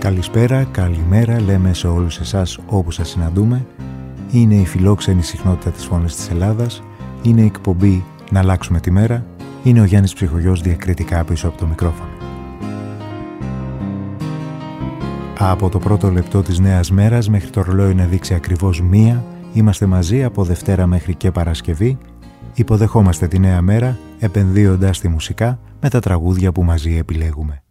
Καλησπέρα, καλημέρα λέμε σε όλους εσάς όπου σας συναντούμε. Είναι η φιλόξενη συχνότητα της Φωνής της Ελλάδας. Είναι η εκπομπή «Να αλλάξουμε τη μέρα». Είναι ο Γιάννης Ψυχογιός διακριτικά πίσω από το μικρόφωνο. Από το πρώτο λεπτό της νέας μέρας μέχρι το ρολόι να δείξει ακριβώς 1, είμαστε μαζί από Δευτέρα μέχρι και Παρασκευή. Υποδεχόμαστε τη νέα μέρα επενδύοντας τη μουσικά με τα τραγούδια που μαζί επιλέγουμε.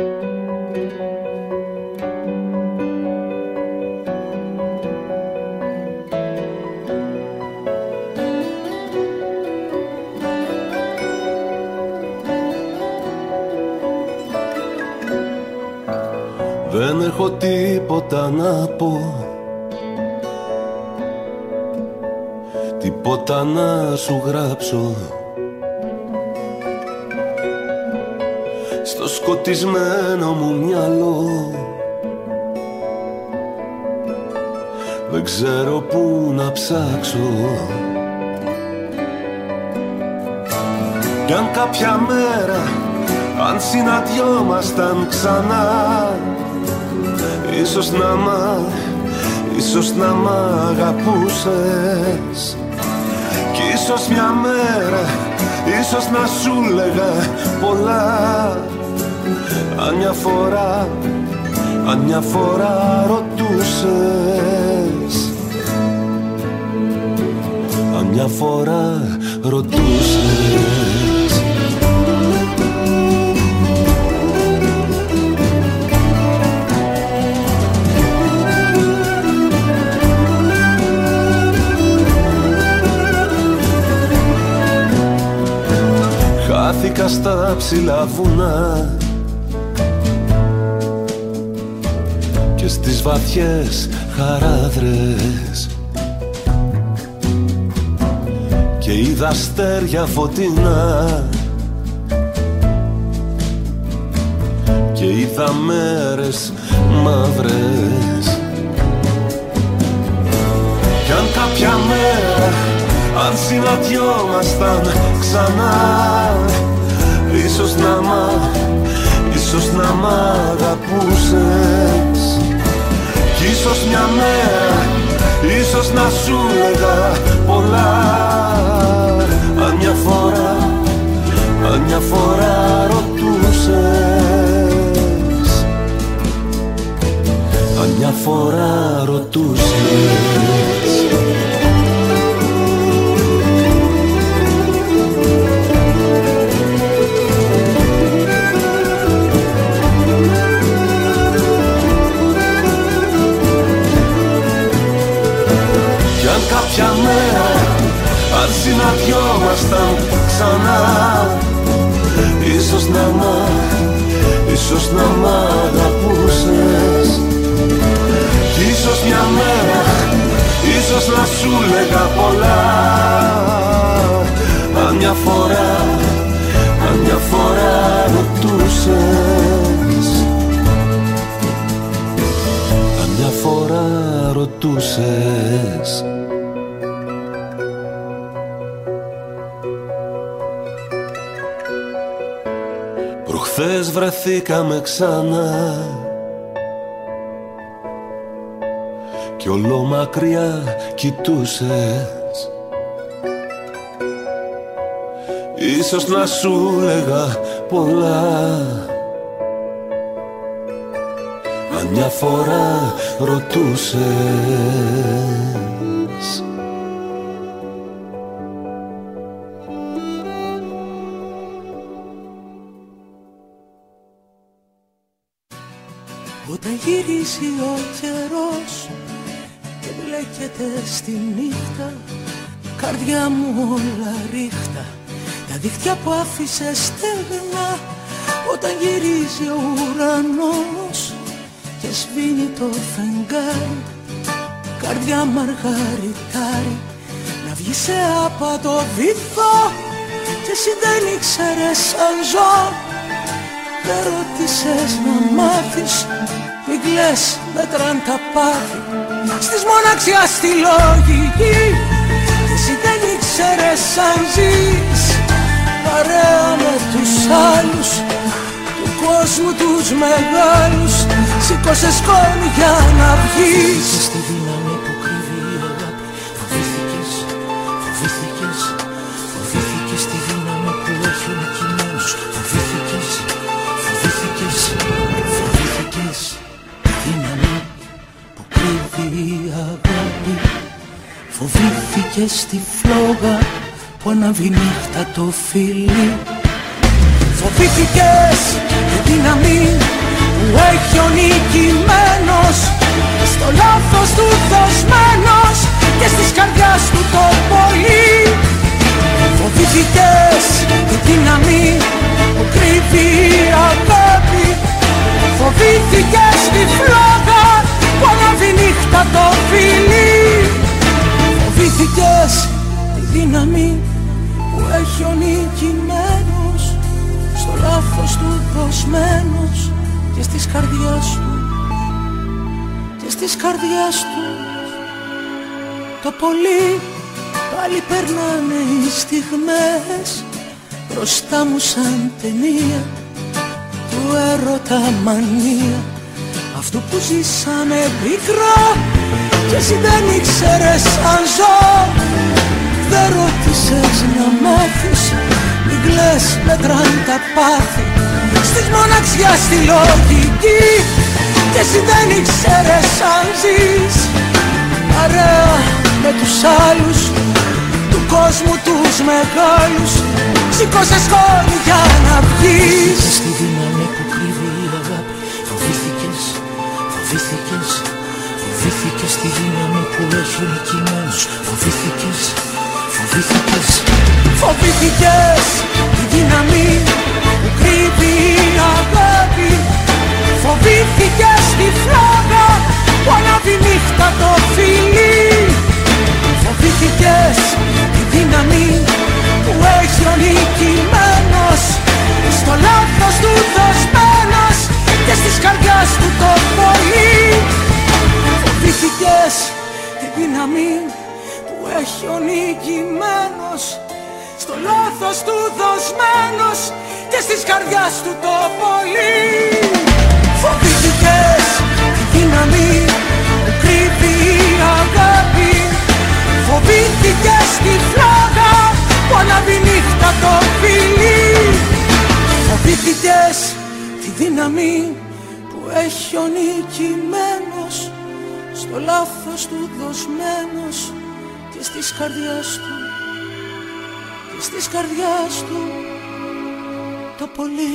Δεν έχω τίποτα να πω, τίποτα να σου γράψω. Στο σκοτισμένο μου μυαλό δεν ξέρω πού να ψάξω. Κι αν κάποια μέρα, αν συναντιόμασταν ξανά, ίσως να μ' αγαπούσες. Κι ίσως μια μέρα, ίσως να σου λέγα πολλά. Αν μια φορά ρωτούσες, αν μια φορά ρωτούσες. Χάθηκα στα ψηλά βουνά και στις βαθιές χαράδρες και είδα αστέρια φωτεινά και είδα μέρες μαύρες. Κι αν κάποια μέρα, αν συναντιόμασταν ξανά, ίσως να μ' αγαπούσες. Κι ίσως μια μέρα, ίσως να σου λέγα πολλά. Αν μια φορά ρωτούσες, αν μια φορά ρωτούσες. Κάποια μέρα, αν συναντιόμασταν ξανά, ίσως να μ' αγαπούσες. Κι ίσως μια μέρα, ίσως να σου λέγα πολλά. Αν μια φορά ρωτούσες, αν μια φορά ρωτούσες. Προχθές βρεθήκαμε ξανά κι όλο μακριά κοιτούσες. Ίσως να σου λέγα πολλά. Αν μια φορά ρωτούσες. Όταν γυρίζει ο καιρός και μπλέκεται στη νύχτα, καρδιά μου όλα ρίχτα, τα δίχτυα που άφησε στεγνά. Όταν γυρίζει ο ουρανός και σβήνει το φεγγάρι, καρδιά μαργαριτάρι, να βγει σε άπατο βυθό. Και εσύ δεν ήξερες αν ζω, δεν ρώτησες να μάθεις. Μην κλαις, μέτραν τα πάθη στις μοναξιάς στη λογική. Και εσύ δεν ήξερες αν ζεις παρέα με τους άλλους, του κόσμου τους μεγάλους. σήκωσε σκόνη για να βγεις. Στη δύναμη που κρύβει η αγάπη. Φοβήθηκες, φοβήθηκες, φοβήθηκες τη δύναμη που έχει ο νικημένος. Φοβήθηκες, φοβήθηκες, φοβήθηκες τη δύναμη που κρύβει η αγάπη. Φοβήθηκες τη φλόγα που ανάβει νύχτα το φίλι. Φοβήθηκες τη δύναμη που έχει ο νικημένος, στο λάθος του δοσμένος και στις καρδιάς του το πολύ. Φοβήθηκες τη δύναμη που κρύβει η αγάπη. Φοβήθηκες τη φλόγα που ανάβει νύχτα το φίλι. Φοβήθηκες τη δύναμη που έχει ο νικημένος, στο λάθος του δοσμένος και στις καρδιάς του, και στις καρδιάς του το πολύ. Πάλι περνάνε οι στιγμές μπροστά μου σαν ταινία του έρωτα μανία, αυτό που ζήσαμε πικρά κι εσύ δεν ήξερες αν ζω. Δεν ρώτησες να μάθεις, μην κλαις, μετράν τα πάθη στις μοναξιάς στη λογική, κι εσύ δεν ήξερες αν ζεις παρέα με τους άλλους του κόσμου τους μεγάλους. Σήκωσε σκόνη για να βγεις. Στη δύναμη που κρύβει η αγάπη. Φοβήθηκες, φοβήθηκες, φοβήθηκες τη δύναμη που έχει ο νικημένος. Φοβήθηκες, φοβήθηκες, φοβήθηκες τη δύναμη που κρύβει η αγάπη. Φοβήθηκες τη φλόγα που ανάβει νύχτα το φίλι. Φοβήθηκες τη δύναμη που έχει ο νικημένος, στο λάθος του δοσμένος και στις καρδιάς του το πολύ. Φοβήθηκες τη δύναμη που έχει ο νικημένος, στο λάθος του δοσμένος και στις καρδιάς του το πολύ. Φοβήθηκες τη δύναμη που κρύβει η αγάπη. Φοβήθηκες τη φλόγα που ανάβει νύχτα το φίλι. Φοβήθηκες τη δύναμη που έχει ο νικημένος, στο λάθος του δοσμένος και στις καρδιάς του, και στις καρδιάς του το πολύ.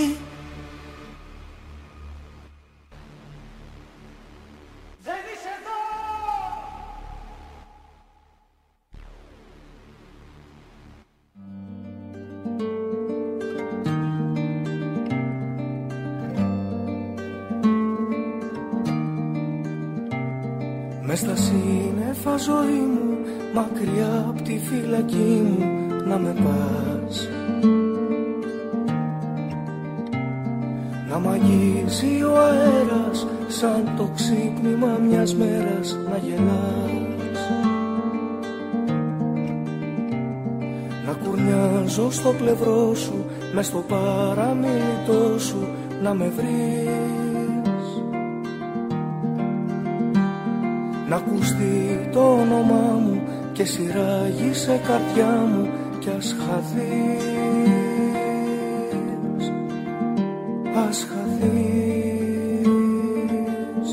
Μες στα σύννεφα ζωή μου, μακριά απ' τη φυλακή μου, να με πας. Να μ' αγγίζει ο αέρας, σαν το ξύπνημα μιας μέρας να γελάς. Να κουρνιάζω στο πλευρό σου, μες στο παραμιλητό σου, να με βρεις. Να ακουστεί το όνομά μου και σειράγει σε καρδιά μου κι ας χαθείς, ας χαθείς.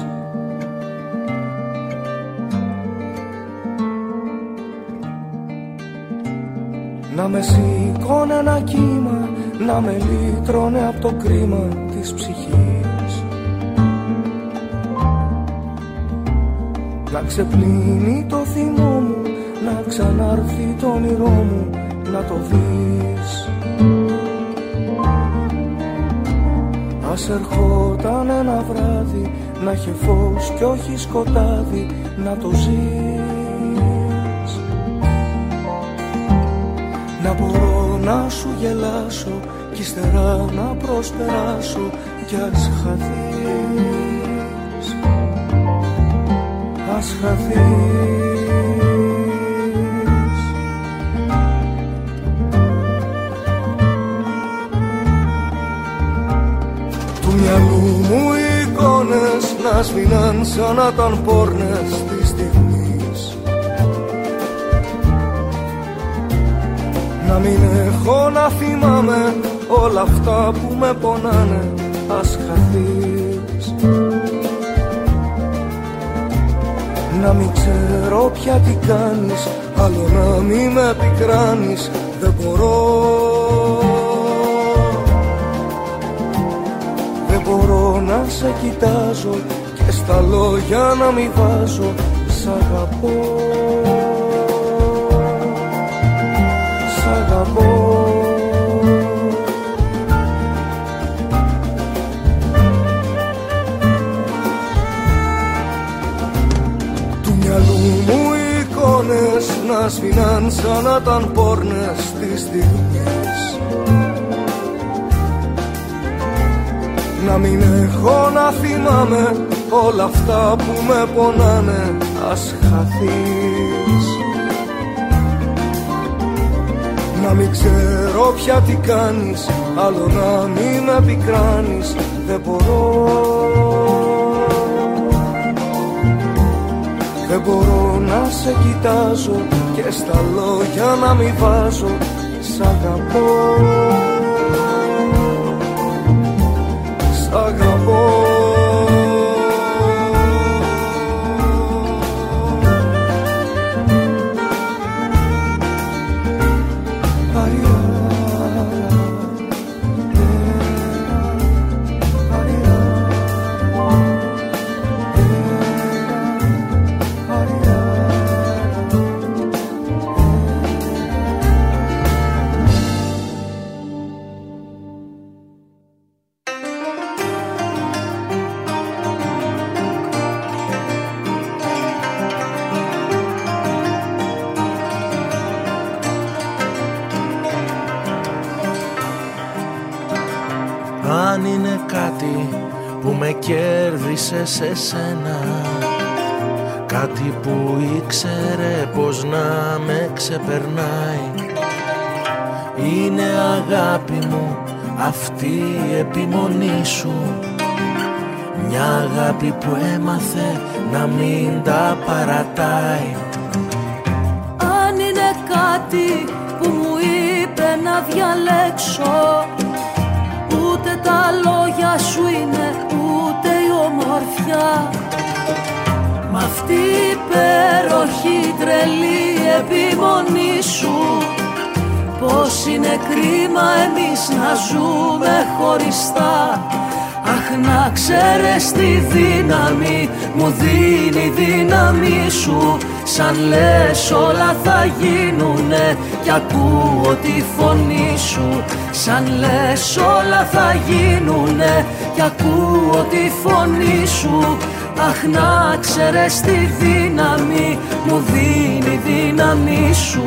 Να με σηκώνε ένα κύμα, να με λύτρωνε απ' το κρίμα της ψυχής. Να ξεπλύνει το θυμό μου, να ξανάρθει το όνειρό μου, να το δεις. Ας ερχόταν ένα βράδυ, να έχει φως κι όχι σκοτάδι, να το ζεις. Να μπορώ να σου γελάσω κι ύστερα να προσπεράσω κι ας χαθείς, ας χαθείς. Του μυαλού μου οι εικόνες να σφινάν σαν να ήταν πόρνες της στιγμής. Να μην έχω να θυμάμαι όλα αυτά που με πονάνε, ας χαθείς. Να μην ξέρω πια τι κάνεις, άλλο να μην με πικράνεις, δεν μπορώ. Δεν μπορώ να σε κοιτάζω και στα λόγια να μην βάζω σ' αγαπώ. Σ' αγαπώ. Του μυαλού μου οι εικόνες να σφινάν σαν να ήταν πόρνες της στιγμής. Να μην έχω να θυμάμαι όλα αυτά που με πονάνε, ας χαθείς. Να μην ξέρω πια τι κάνεις, άλλο να μην με πικράνεις, δεν μπορώ. Δεν μπορώ να σε κοιτάζω και στα λόγια να μην βάζω σ' αγαπώ. Σ' αγαπώ. Αν είναι κάτι που με κέρδισε σε σένα, κάτι που ήξερε πως να με ξεπερνάει, είναι αγάπη μου αυτή η επιμονή σου. Μια αγάπη που έμαθε να μην τα παρατάει. Αν είναι κάτι που μου είπε να διαλέξω, ούτε τα λόγια σου είναι, ούτε η ομορφιά. Μ' αυτή η υπέροχη τρελή επιμονή σου, πως είναι κρίμα εμείς να ζούμε χωριστά. Αχ, να ξέρεις τη δύναμη μου δίνει η δύναμη σου. Σαν λες όλα θα γίνουνε κι ακούω τη φωνή σου. Σαν λες όλα θα γίνουνε κι ακούω τη φωνή σου. Αχ, να ξέρεις τη δύναμη μου δίνει η δύναμη σου.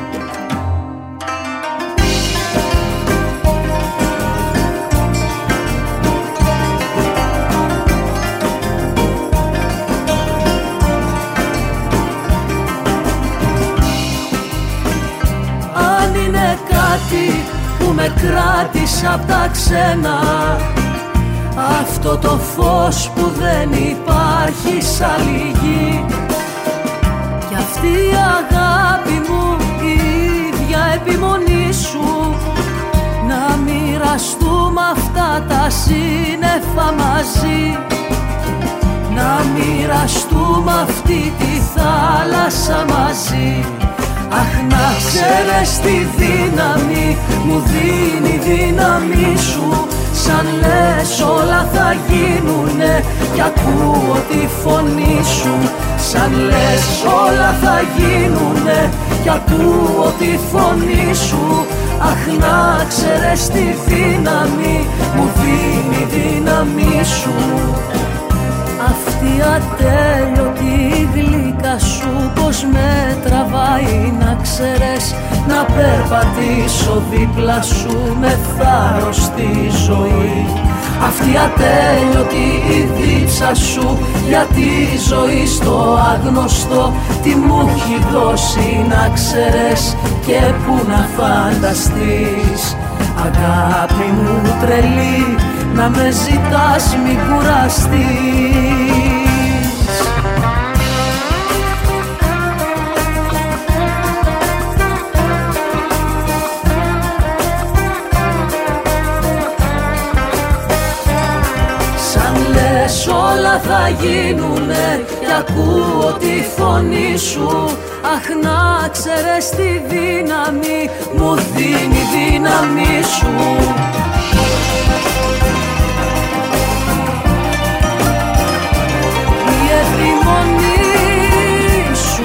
Που με κράτησε απ' τα ξένα, αυτό το φως που δεν υπάρχει σ' άλλη γη. Κι αυτή η αγάπη μου, η ίδια επιμονή σου, να μοιραστούμε αυτά τα σύννεφα μαζί. Να μοιραστούμε αυτή τη θάλασσα μαζί. Αχ, να ξέρεις τη δύναμη μου δίνει η δύναμη σου. Σαν λες όλα θα γίνουνε κι ακούω τη φωνή σου. Σαν λες όλα θα γίνουνε κι ακούω τη φωνή σου. Αχ, να ξέρεις τη δύναμη μου δίνει η δύναμη σου. Αυτή ατέλειωτη γλύκα σου πως με τραβάει, να ξέρεις, να περπατήσω δίπλα σου με θάρρος στη ζωή. Αυτή ατέλειωτη η δίψα σου για τη ζωή στο άγνωστο, τι μου έχει δώσει να ξέρεις και που να φανταστείς. Αγάπη μου τρελή, να με ζητάς μην κουραστείς. γίνουνε κι ακούω τη φωνή σου. Αχ, να ξέρεις τη δύναμη μου δίνει η δύναμη σου. Η επιμονή σου.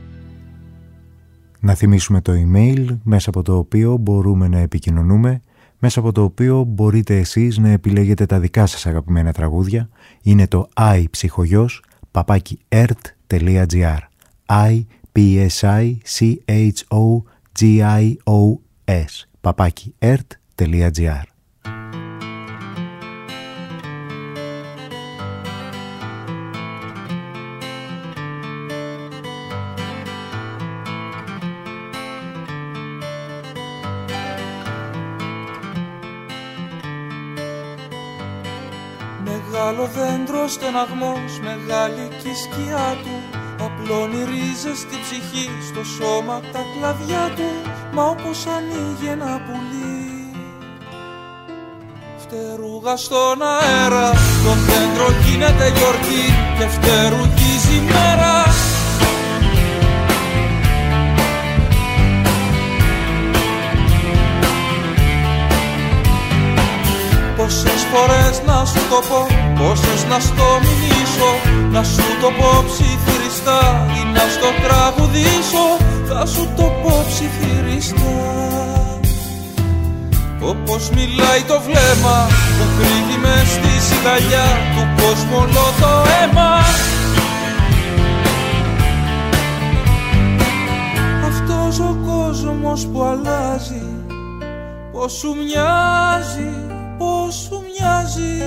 Να θυμίσουμε το email μέσα από το οποίο μπορούμε να επικοινωνούμε μέσα από το οποίο μπορείτε εσείς να επιλέγετε τα δικά σας αγαπημένα τραγούδια. Είναι το ipsychogos@ert.gr ipsychogos@ert.gr. Μεγάλο δέντρο στεναγμός, μεγάλη κι η σκιά του. Απλώνει ρίζες στην ψυχή, στο σώμα τα κλαδιά του. Μα όπως ανοίγει ένα πουλί, φτερούγα στον αέρα. Το δέντρο γίνεται γιορτή και φτερουγίζει η μέρα. Πόσες φορές να σου το πω, πόσες να στο μηνύσω, να σου το πω ψιθυριστά ή να στο τραγουδήσω. Θα σου το πω ψιθυριστά. Όπως μιλάει το βλέμμα που κρύβει μες στη σιγαλιά του κόσμου όλο το αίμα. Αυτός ο κόσμος που αλλάζει, πως σου μοιάζει, πως σου μοιάζει.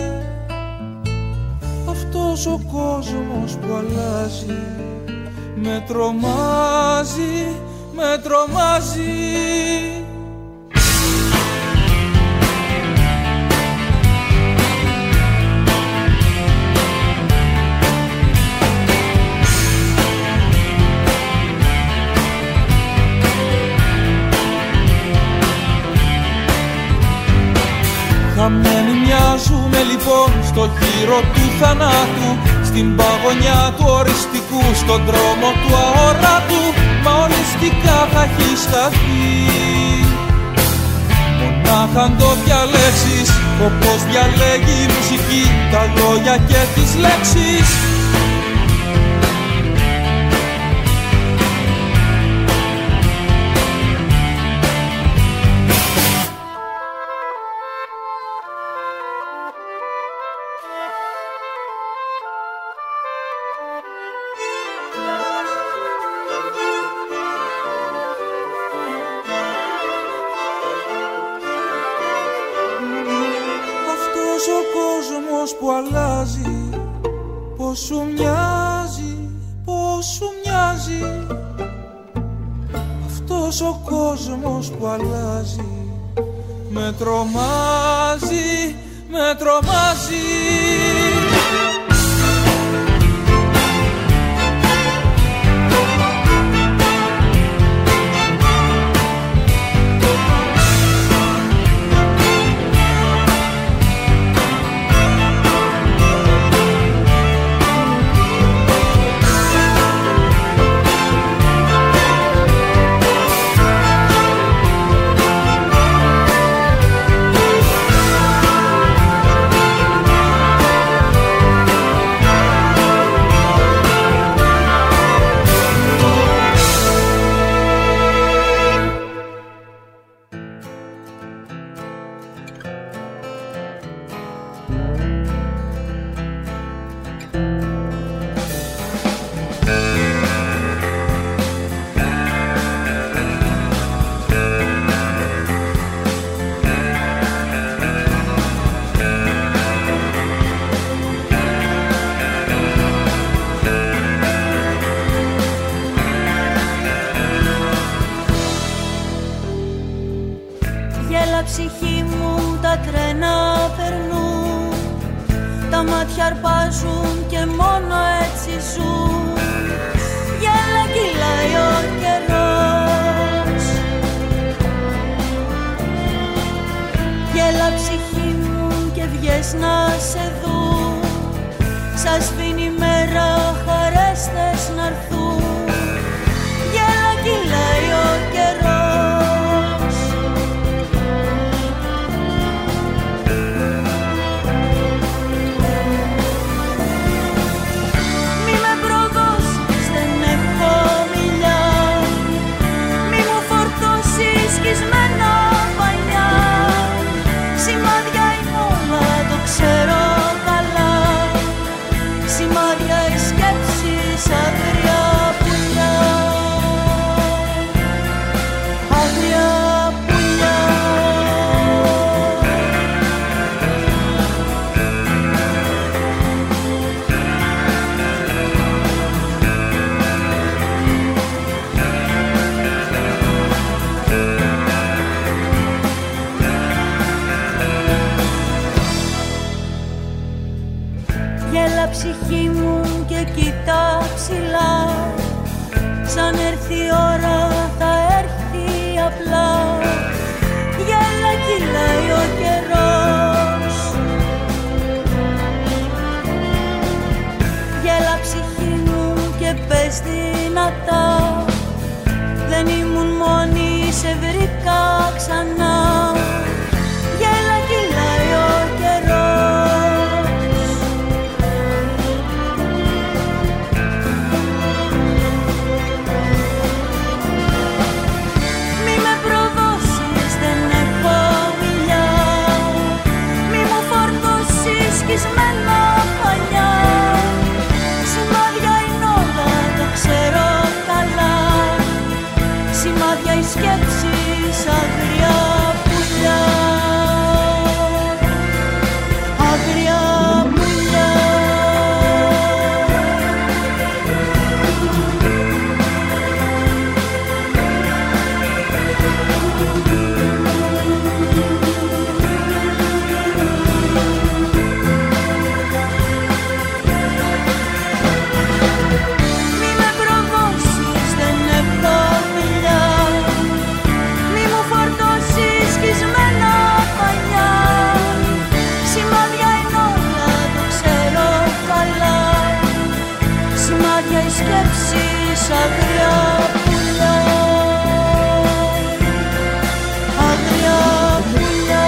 Αυτός ο κόσμος που αλλάζει με τρομάζει, με τρομάζει. Χαμένοι μοιάζουμε λοιπόν στο γύρο του θανάτου, στην παγωνιά του οριστικού, στον δρόμο του αόρατου. Μα οριστικά θα έχεις χαθεί. Μονάχα αν το διαλέξεις, όπως διαλέγει η μουσική, τα λόγια και τις λέξεις. Που αλλάζει, πως σου μοιάζει, πως σου μοιάζει. Αυτός ο κόσμος που αλλάζει με τρομάζει, με τρομάζει. Ψυχή μου τα τρένα περνούν, τα μάτια αρπάζουν και μόνο έτσι ζουν. Γέλα κυλάει ο καιρός. Γέλα ψυχή μου και βγες να σε δουν. Σας σβήνει η μέρα, χαρές θες να έρθουν. Γέλα κυλάει ο καιρός. Σκισμένα παλιά, Γέλα ψυχή μου και κοίτα ψηλά, σαν έρθει η ώρα θα έρθει απλά. Γέλα κυλάει ο καιρός, γέλα ψυχή μου και πες δυνατά, δεν ήμουν μόνη, σε βρήκα ξανά. Γέλα κυλάει ο καιρός. Μη με προδώσεις, δεν έχω μιλιά, μη μου φορτώσεις σκισμένα πανιά. Σημάδια είναι όλα, το ξέρω καλά, σημάδια οι σκέψεις αγριά πουλιά, αγριά πουλιά. Μη με προδώσεις, δεν έχω φιλιά, μη μου φορτώσεις σκισμένα πανιά. Σημάδια είναι όλα, το ξέρω καλά, σημάδια οι σκέψεις αγριά πουλιά, αγριά πουλιά,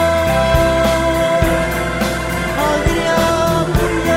αγριά πουλιά,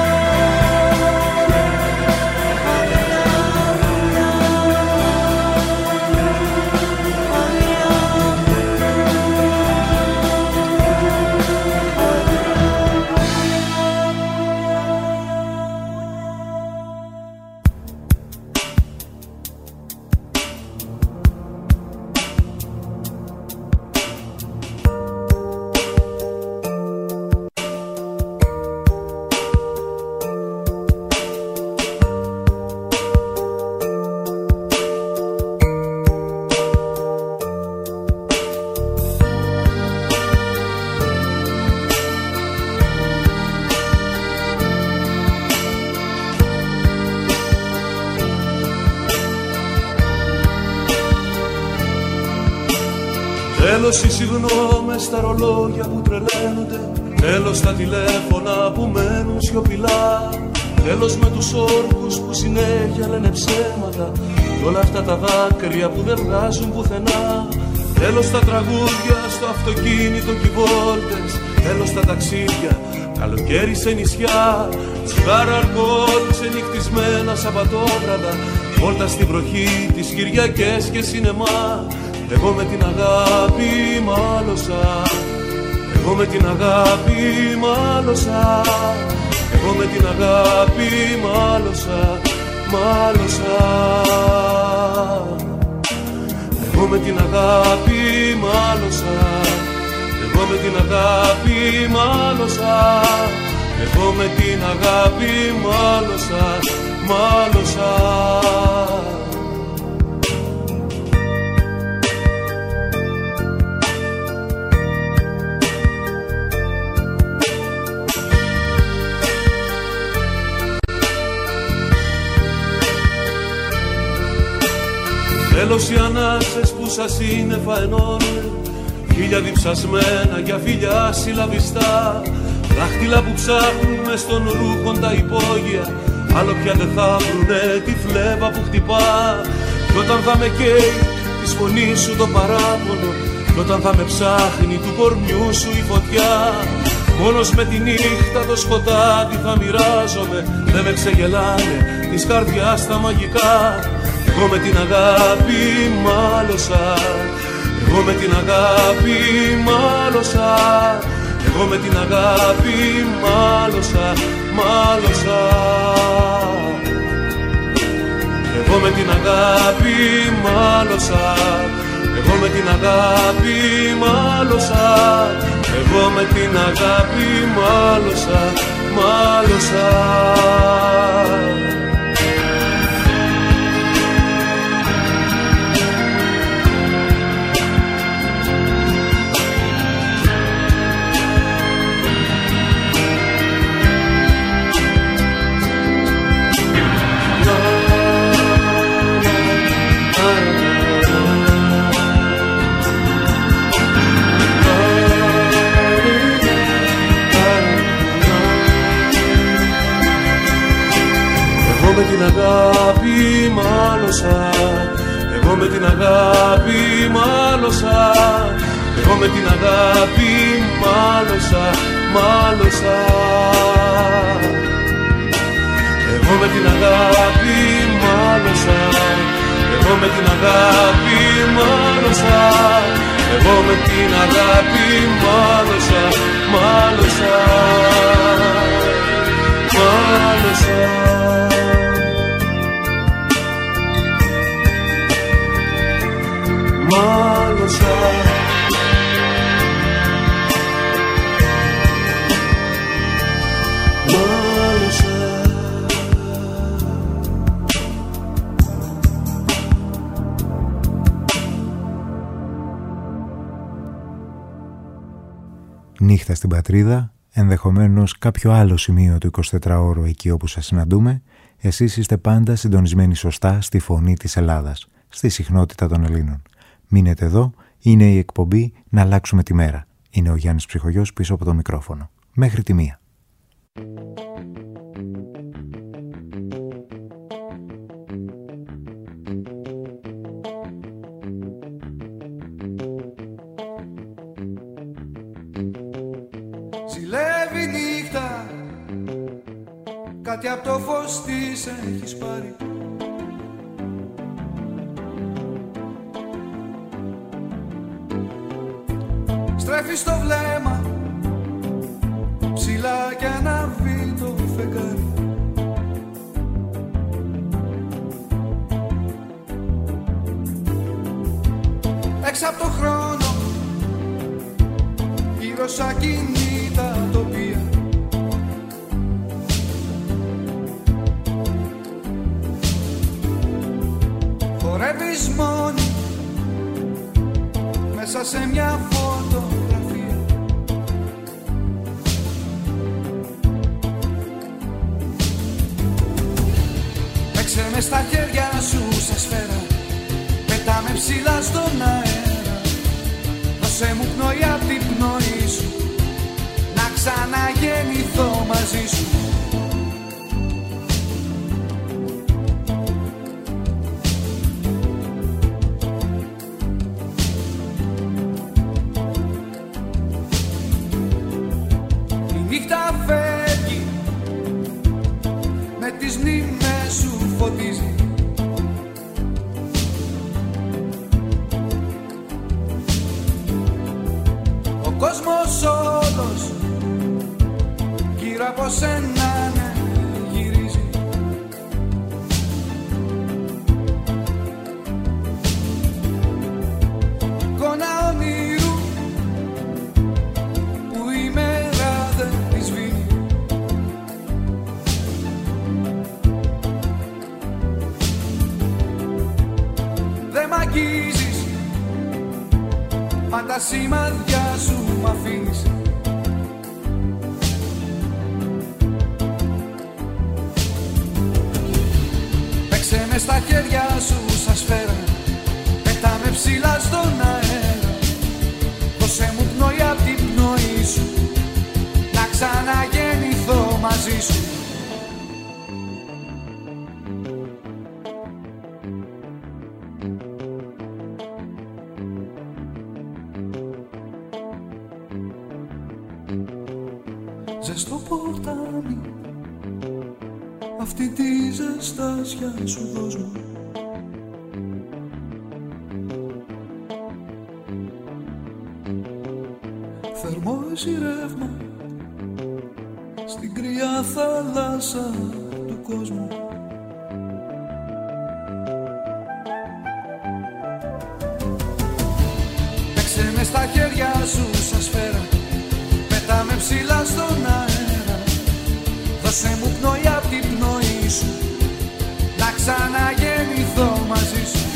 Τέλος οι συγγνώμες στα ρολόγια που τρελαίνονται, τέλος τα τηλέφωνα που μένουν σιωπηλά, τέλος με τους όρκους που συνέχεια λένε ψέματα κι όλα αυτά τα δάκρυα που δεν βγάζουν πουθενά. Τέλος τα τραγούδια στο αυτοκίνητο κι οι βόλτες, τέλος τα ταξίδια, καλοκαίρι σε νησιά, τσιγάρα, αλκοόλ, ξενυχτισμένα Σαββατόβραδα, βόλτα στην βροχή, τις Κυριακές και σινεμά. Εγώ με την αγάπη μάλωσα, εγώ με την αγάπη μάλωσα, εγώ με την αγάπη μάλωσα, μάλωσα. Εγώ με την αγάπη μάλωσα, εγώ με την αγάπη μάλωσα, εγώ με την αγάπη μάλωσα, μάλωσα. Τέλος οι ανάσες που σαν σύννεφα ενώνουν, χίλια διψασμένα για φιλιά συλλαβιστά, δάχτυλα που ψάχνουν μες στον ρούχον τα υπόγεια, άλλο πια δεν θα βρουνε τη φλέβα που χτυπά. Κι όταν θα με καίει της φωνής σου το παράπονο, κι όταν θα με ψάχνει του κορμιού σου η φωτιά, μόνος με τη νύχτα το σκοτάδι θα μοιράζομαι, δεν με ξεγελάνε της καρδιάς τα μαγικά. Εγώ με την αγάπη μάλωσα, εγώ με την αγάπη μάλωσα, εγώ με την αγάπη μάλωσα, μάλωσα. Εγώ με την αγάπη μάλωσα, εγώ με την αγάπη μάλωσα, εγώ με την αγάπη μάλωσα, μάλωσα. με την αγάπη μάλωσα, εγώ με την αγάπη μάλωσα, εγώ με την αγάπη μάλωσα, μάλωσα. Εγώ με την αγάπη μάλωσα, εγώ με την αγάπη μάλωσα, εγώ με την αγάπη μάλωσα, μάλωσα, μάλωσα. Μάλωσα. Νύχτα στην πατρίδα, ενδεχομένως κάποιο άλλο σημείο του 24ωρου εκεί όπου σας συναντούμε, εσείς είστε πάντα συντονισμένοι σωστά στη φωνή της Ελλάδας, στη συχνότητα των Ελλήνων. Μείνετε εδώ, είναι η εκπομπή «Να αλλάξουμε τη μέρα». Είναι ο Γιάννης Ψυχογιός πίσω από το μικρόφωνο. Μέχρι τη 1. Ζηλεύει νύχτα, κάτι από το φως της έχεις πάρει. Στρέφεις το βλέμμα ψηλά κι αναβεί το φεγγάρι. Έξω από το χρόνο, γύρω σ' ακίνητα τοπία. Χορεύεις μόνη μέσα σε μια φωτογραφία. Παίξε με στα χέρια σου σε σφαίρα, πετάμε ψηλά στον αέρα. Δώσε μου πνοή απ' την πνοή σου, να ξαναγεννηθώ μαζί σου. Τα σημάδια σου μ' αφήνεις. Παίξε με στα χέρια σου σαν σφαίρα, πετάμε ψηλά στον αέρα. Δώσε μου πνοή απ' την πνοή σου, να ξαναγεννηθώ μαζί σου. Ζεστό ποτάμι, αυτή τη ζεστάσια σου δώσ' μου. Θερμό εσύ ρεύμα, στην κρύα θάλασσα του κόσμου. Παίξε με στα χέρια σου σαν σφαίρα, πετάμε ψηλά στον αέρα. Δώσε μου πνοή απ' την πνοή σου, να ξαναγεννηθώ μαζί σου.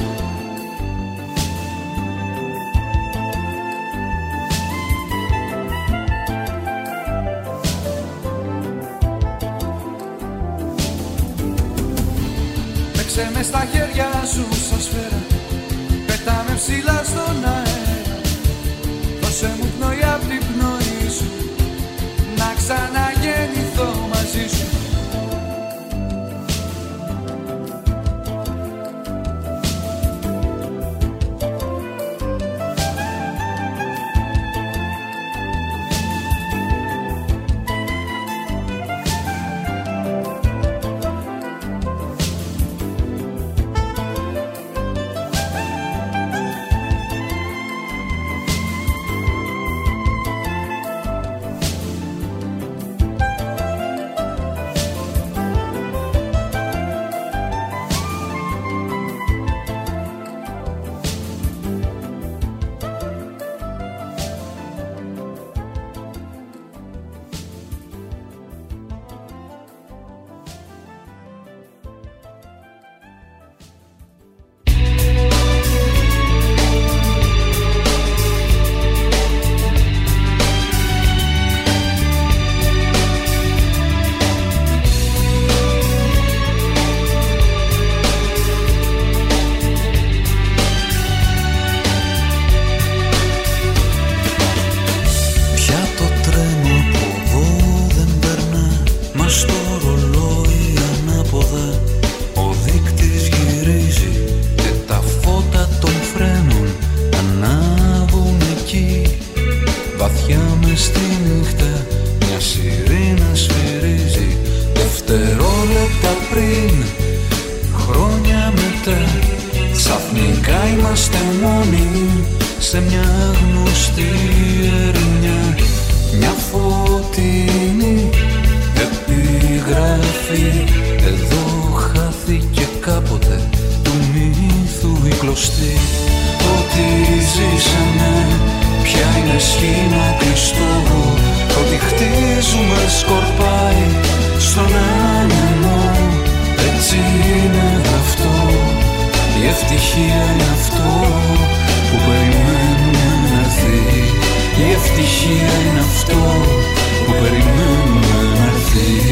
Παίξε με στα χέρια σου σαν σφαίρα, πετάμε ψηλά στον αέρα. Δώσε μου πνοή απ' την πνοή σου, να ξαναγεννηθώ μαζί σου. στο ρολόι ανάποδα ο δείκτης γυρίζει και τα φώτα των φρένων ανάβουν εκεί. Βαθιά μες στη νύχτα μια σιρήνα σφυρίζει. Δευτερόλεπτα πριν, χρόνια μετά, ξαφνικά είμαστε μόνοι σε μια γνωστή ερημιά. Μια φωτεινή επιγραφή, εδώ χάθηκε κάποτε του μύθου η κλωστή. Ότι ζήσαμε πια είναι σχήμα κλειστό, ότι χτίζουμε σκορπάει στον άνεμο. Έτσι είναι αυτό, η ευτυχία είναι αυτό που περιμένουμε να έρθει. Η ευτυχία είναι αυτό που περιμένουμε να έρθει.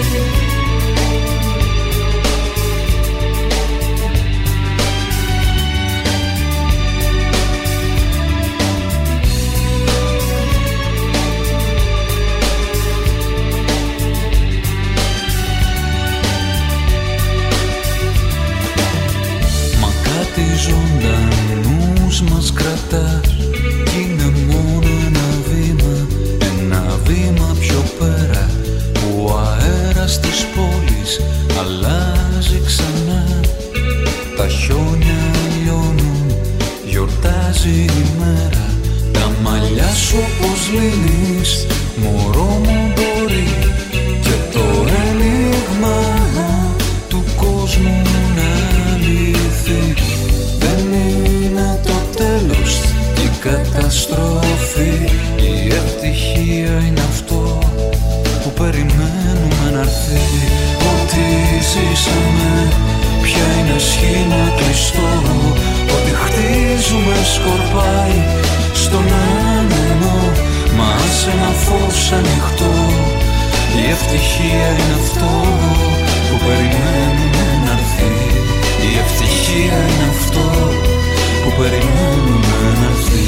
Μα κάτι ζωντανούς μας κρατάς κι είναι μόνο ένα βήμα πιο πέρα που ο αέρας της πόλης αλλάζει ξανά. Τα χιόνια λιώνουν, γιορτάζει η μέρα. Τα μαλλιά σου όπως λύνεις, μωρό μου μπορεί. Και το ένιγμα του κόσμου να λυθεί. Δεν είναι το τέλος και η καταστροφή. Η ευτυχία είναι αυτό που περιμένουμε να έρθει. Ότι ζήσαμε πια είναι σχήμα κλειστό, ότι χτίζουμε σκορπάει στον άνεμο. Μα σε ένα φως ανοιχτό, η ευτυχία είναι αυτό που περιμένουμε να έρθει. Η ευτυχία είναι αυτό που περιμένουμε να έρθει.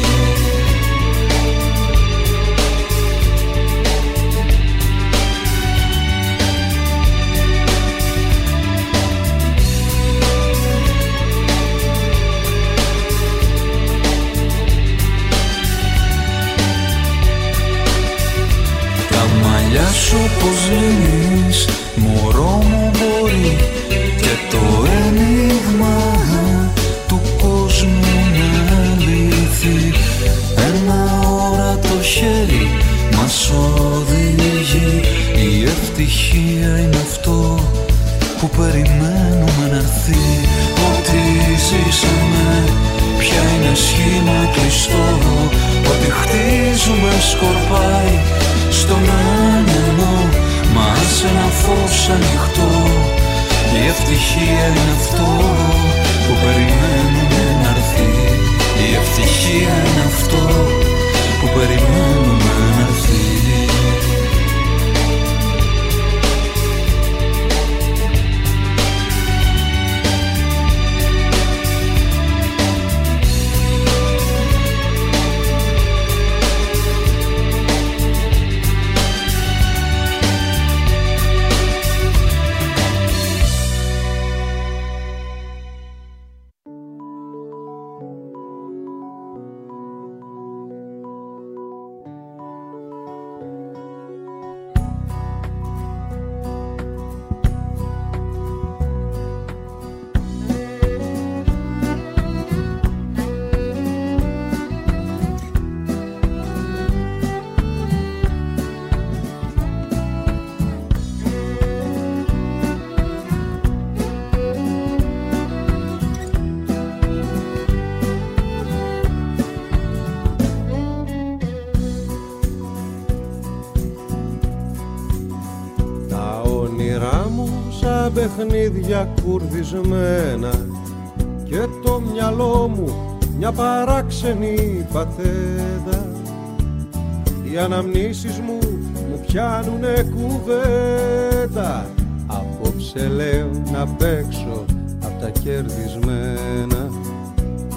Μαλλιά σου πως λύνεις, μωρό μου μπορεί. Και το ένιγμα του κόσμου να λυθεί. Ένα όρατο χέρι μας οδηγεί. Η ευτυχία είναι αυτό που περιμένουμε να έρθει. Ότι ζήσαμε πια είναι σχήμα κλειστό, ότι χτίζουμε σκορπάει στον άνεμο. Μα σε ένα φως ανοιχτό, η ευτυχία είναι αυτό που περιμένουμε να έρθει. Η ευτυχία είναι αυτό που περιμένουμε να έρθει. Παιχνίδια κουρδισμένα και το μυαλό μου μια παράξενη πατέντα. Οι αναμνήσεις μου πιάνουνε κουβέντα. Απόψε λέω να παίξω απ' τα κερδισμένα.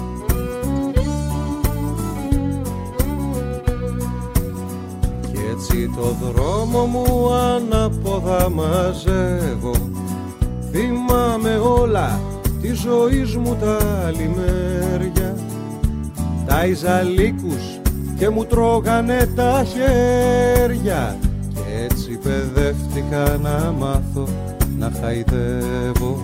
Κι έτσι Έτσι το δρόμο μου ανάποδα μαζεύω, θυμάμαι όλα τη ζωής μου τα λιμέρια. Τάιζα λύκους και μου τρώγανε τα χέρια, και έτσι παιδεύτηκα να μάθω να χαϊδεύω.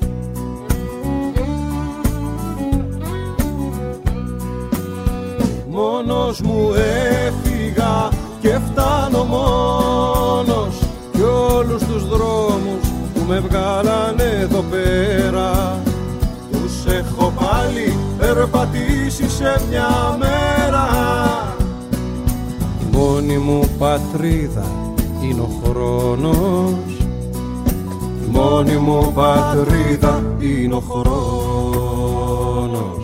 Μόνος μου έφυγα και φτάνω μόνος, κι όλους τους δρόμους που με βγάλανε εδώ πέρα τους έχω πάλι περπατήσει σε μια μέρα. Η μόνη μου πατρίδα είναι ο χρόνος, η μόνη μου πατρίδα είναι ο χρόνος.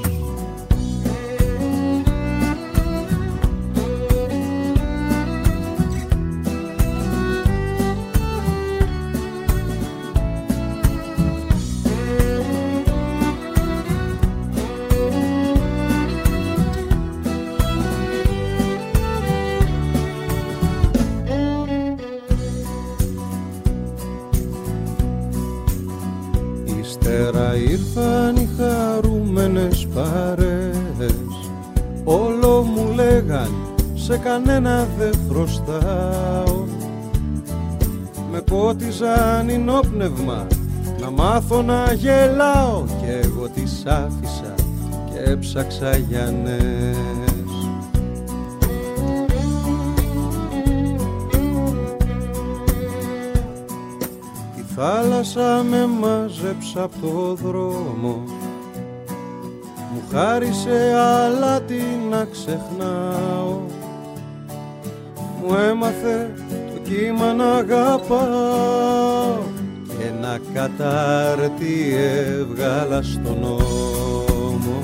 Ήρθαν οι χαρούμενες παρέες, όλο μου λέγαν σε κανένα δεν χρωστάω. Με πότιζαν ενόπνευμα να μάθω να γελάω, κι εγώ τις άφησα και έψαξα για νέες. Θάλασσα με μάζεψα απ' το δρόμο, μου χάρισε αλάτι να ξεχνάω, μου έμαθε το κύμα να αγαπάω, και ένα κατάρτι έβγαλα στον ώμο.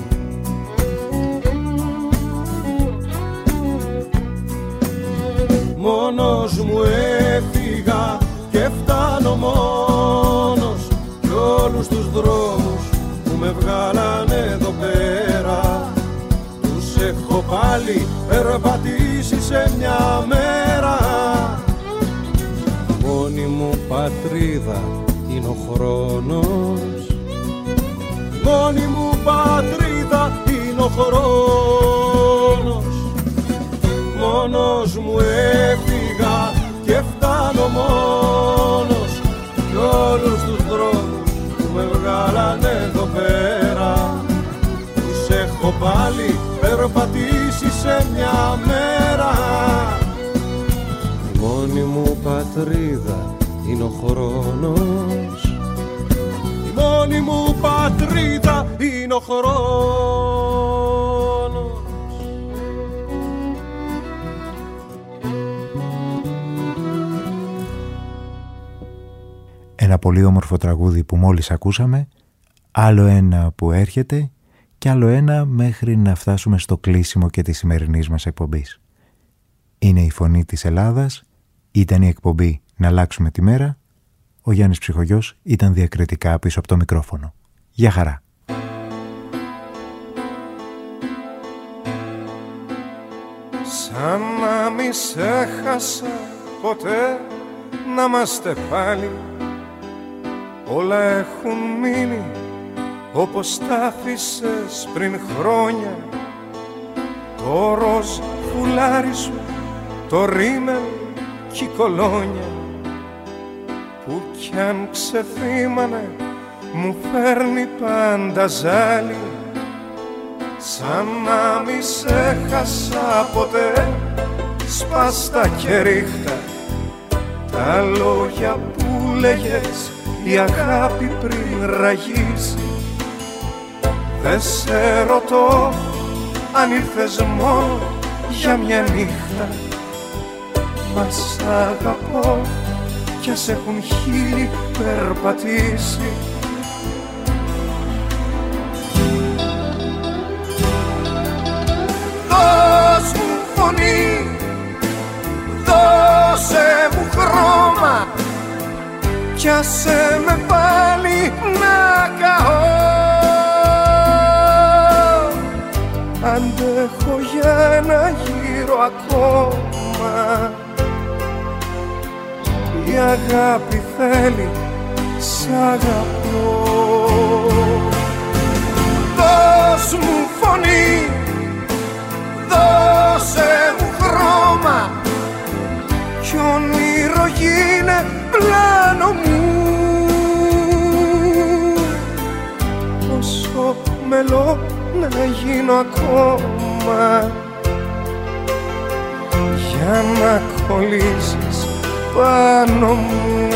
Μόνος μου έφυγα και φτάνω μόνος, κι όλους τους δρόμους που με βγάλανε εδώ πέρα τους έχω πάλι περπατήσει σε μια μέρα. Η μόνη μου πατρίδα είναι ο χρόνος, η μόνη μου πατρίδα είναι ο χρόνος. Μόνος μου έφυγα και φτάνω μόνος, κι όλους τους δρόμους που με βγάλανε εδώ πέρα τους έχω πάλι περπατήσει σε μια μέρα. Η μόνη μου πατρίδα είναι ο χρόνος, η μόνη μου πατρίδα είναι ο χρόνος. Ένα πολύ όμορφο τραγούδι που μόλις ακούσαμε, άλλο ένα που έρχεται και άλλο ένα μέχρι να φτάσουμε στο κλείσιμο και της σημερινής μας εκπομπής. Είναι η Φωνή της Ελλάδας, ήταν η εκπομπή «Να αλλάξουμε τη μέρα». Ο Γιάννης Ψυχογιός ήταν διακριτικά πίσω από το μικρόφωνο. Γεια χαρά. Σαν να μη σε χάσα ποτέ, να είμαστε πάλι. Όλα έχουν μείνει όπως τα άφησες πριν χρόνια. Το ροζ φουλάρι σου, το ρίμελ κι η κολόνια, που κι αν ξεθύμανε μου φέρνει πάντα ζάλι. Σαν να μη σε χάσα ποτέ, σπάστα και ρίχτα τα λόγια που λέγες η αγάπη πριν ραγίσει. Δε σε ρωτώ αν ήρθες μόνο για μια νύχτα, μα σ' αγαπώ κι ας έχουν χείλη περπατήσει. Δώσ' μου φωνή, δώσε μου χρώμα, κι άσε με πάλι να καώ. Αντέχω για ένα γύρο ακόμα, η αγάπη θέλει, σ' αγαπώ. Δώσ' μου φωνή, δώσε μου χρώμα, κι όνειρο γίνε πλάνο μου. Όσο μελώ να γίνω ακόμα, για να κολλήσεις πάνω μου.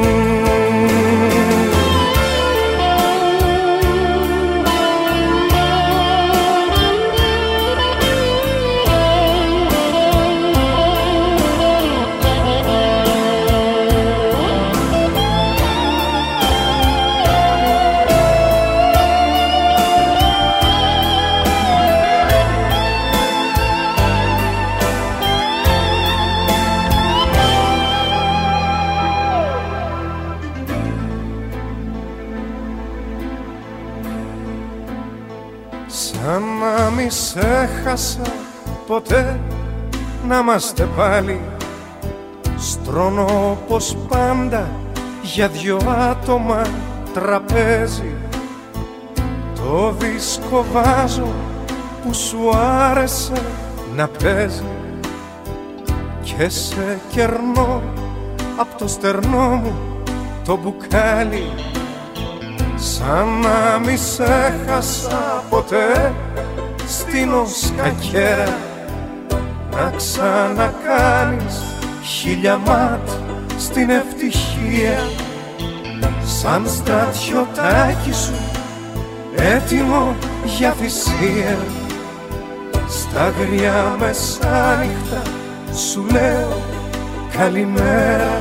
Μη σε χάσα ποτέ, να είμαστε πάλι. Στρώνω πως πάντα για δυο άτομα τραπέζι. Το δίσκο βάζω που σου άρεσε να παίζει, και σε κερνώ απ' το στερνό μου το μπουκάλι. Σαν να μη σε χάσα ποτέ, στείνω σκακέρα να ξανακάνεις χίλια μάτ στην ευτυχία. Σαν στρατιωτάκι σου έτοιμο για θυσία, στα αγριά μεσάνυχτα σου λέω καλημέρα.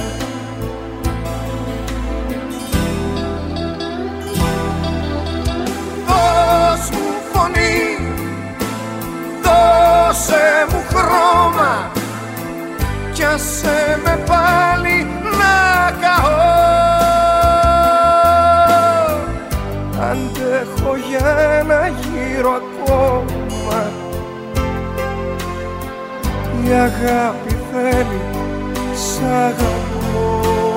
Δώσ' μου φωνή, δώσε μου χρώμα, κι άσε με πάλι να καώ. Αντέχω για ένα γύρο ακόμα, η αγάπη θέλει, σ' αγαπώ.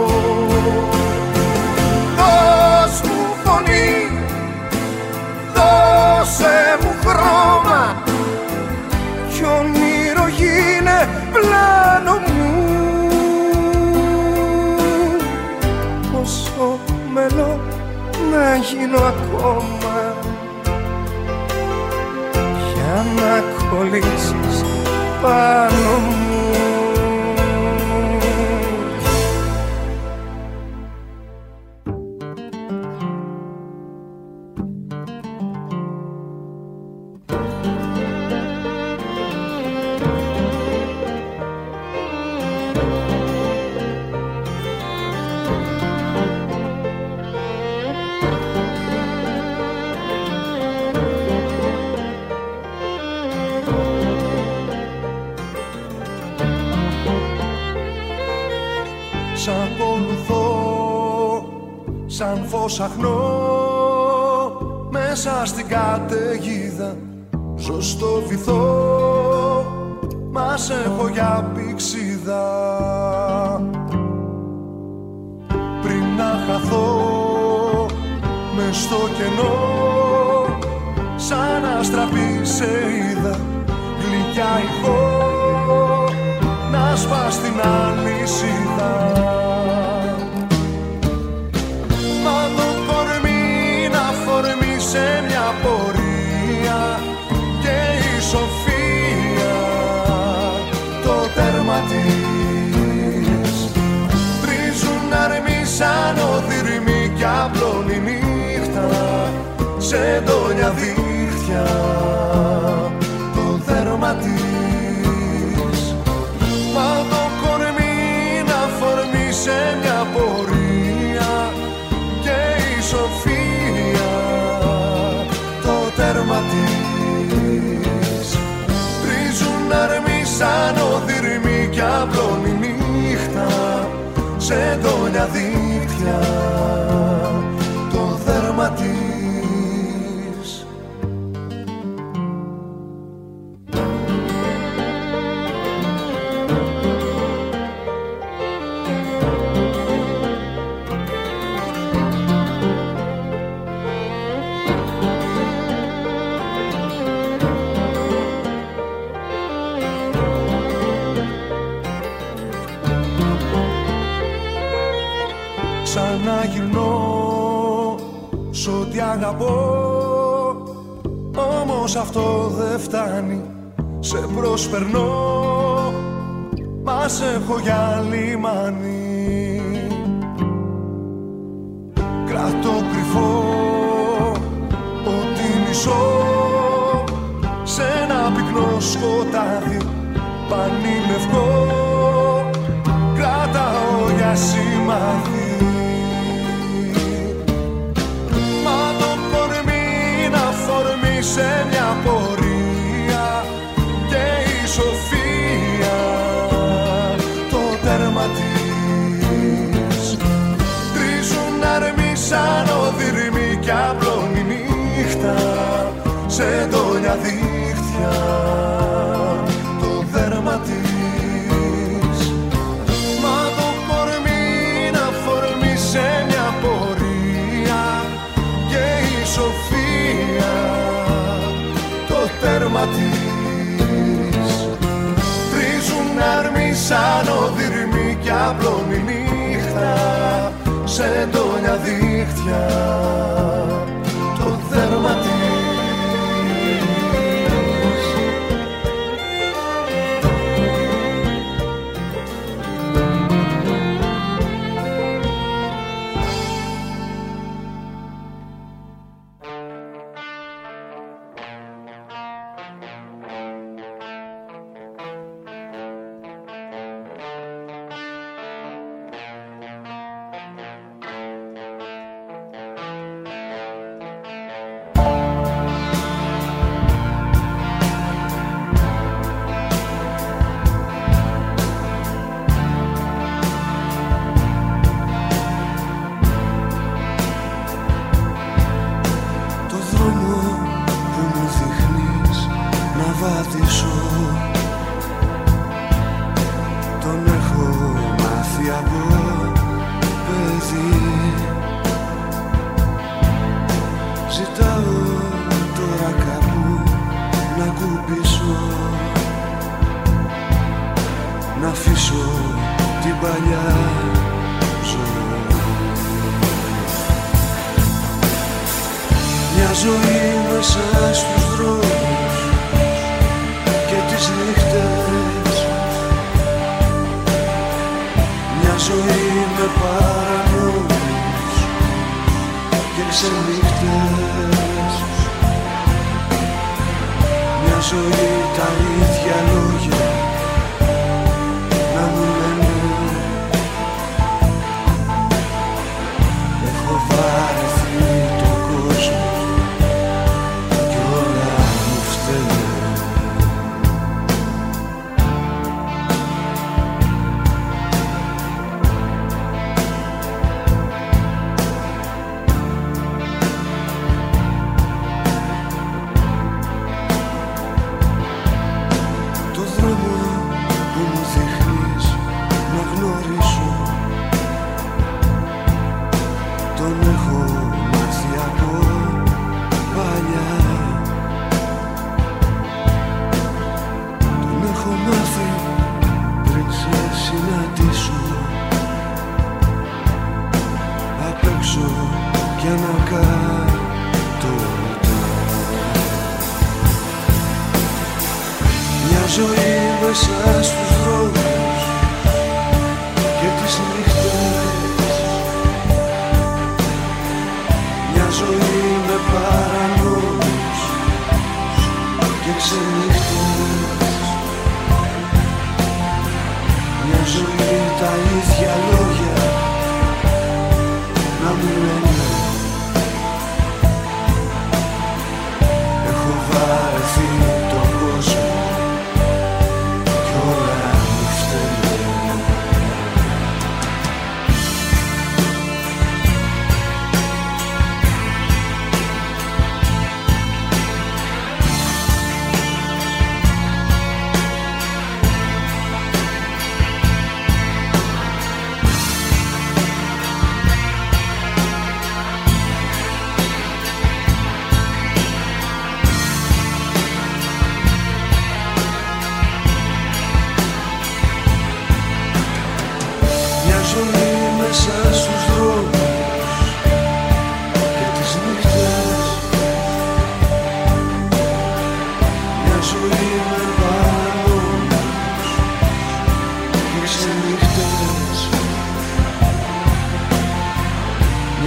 Δώσ' μου φωνή, δώσε μου χρώμα, κι όνειρο γίνε πλάνο μου. Όσο μελώ να γίνω ακόμα, για να κολλήσεις πάνω μου. Σαν φως αχνό μέσα στην καταιγίδα, ζω στο βυθό, μας έχω για πηξίδα. Πριν να χαθώ μες στο κενό, σαν αστραπή σε είδα, γλυκιά ηχό να σπάς την αλυσίδα. Σε μια πορεία και η σοφία το τέρμα της. Τρίζουν αρμοί σαν οδυρμοί κι απλώνει νύχτα σε εντόνια δίχτυα το τέρμα της. Μα το κορμί να φορμεί σε μια πορεία και η σοφία τέρμα της. Τρίζουν αρμοί σαν οδυρμοί κι απλώνει νύχτα σε εντόνια δίχτυα το δέρμα της. ξαναγυρνώ σ' ό,τι αγαπώ. Όμως αυτό δεν φτάνει, σε προσπερνώ, μας έχω για λιμάνι. Κρατώ κρυφό ότι μισώ σε ένα πυκνό σκοτάδι πανηλευκό, κρατάω για σημάδι. Μα το κορμί να φορμεί σε μια πορεία και η σοφία το τέρμα της. Τρίζουν αρμοί σαν οδυρμοί κι απλώνει νύχτα σε εντόνια δίχτυα το δέρμα της. Μα το κορμί να φορμεί σε μια πορεία και η σοφία το τέρμα της. Τρίζουν αρμοί σαν οδυρμοί κι απλώνει νύχτα σε εντόνια δίχτυα το δέρμα της.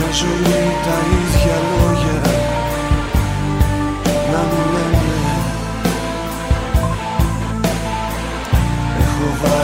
ζωή τα ίδια λόγια να μου λένε. Έχω βάλει